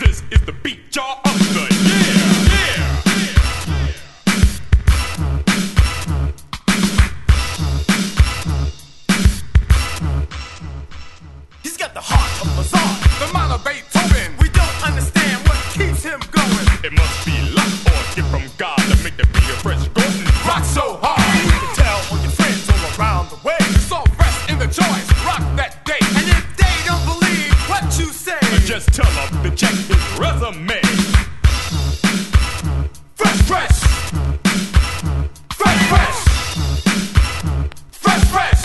This is the beat jar of the year. He's got the heart of Mozart, The mind of Beethoven. we don't understand what keeps him going. It must be luck or a gift from God to make the beat a fresh Gordon rock so hard. You can tell all your friends all around the way. It's so fresh in the joints, rock that day. And if they don't believe what you say, Just tell them to check his resume. fresh, fresh, fresh, fresh, fresh, fresh.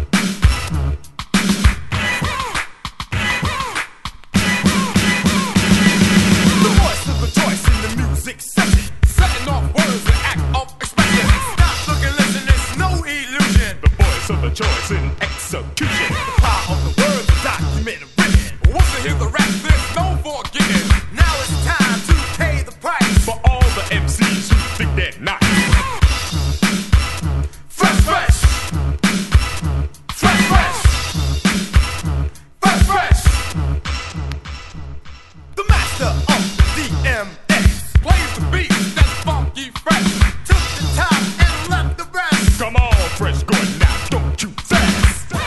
The voice of the choice in the music session, Setting off words and act of expression. stop, look, and listen, it's no illusion. The voice of the choice in execution. Power of the word, the document written. Once you hear the rap, there's no forgetting. Now it's time to pay the price. For all the MCs who think they're not. Fresh, fresh, fresh, fresh, fresh, fresh. The master of the DMX Plays the beat that's funky fresh. took the top and left the rest. Come on, fresh Gordon, now don't you fast.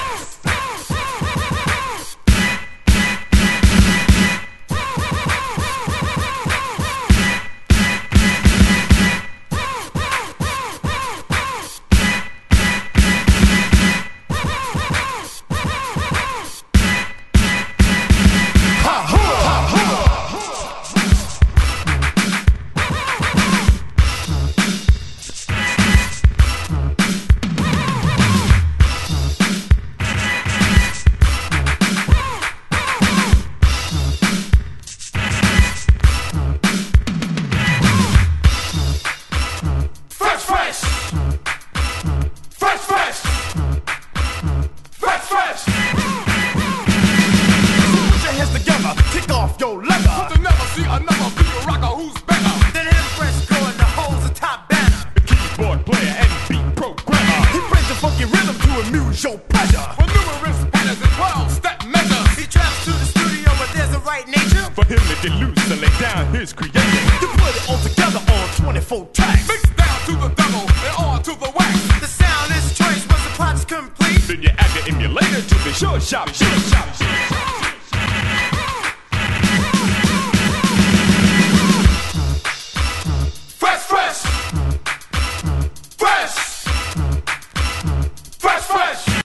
Fresh, fresh, fresh, fresh, fresh, fresh. Put your hands together, kick off your leather. To never see another beat rocker who's better. Then him fresh going to holds the top banner. The keyboard player and beat programmer. He brings a funky rhythm to amuse your pleasure. For numerous patterns and 12-step measures. He travels to the studio where there's a right nature. For him to get loose and lay down his creation. You put it all together on 24 tracks. Mixed down to the double and on to the wax. The sound is choice once the part's complete. Then you add the emulator to the sure shop.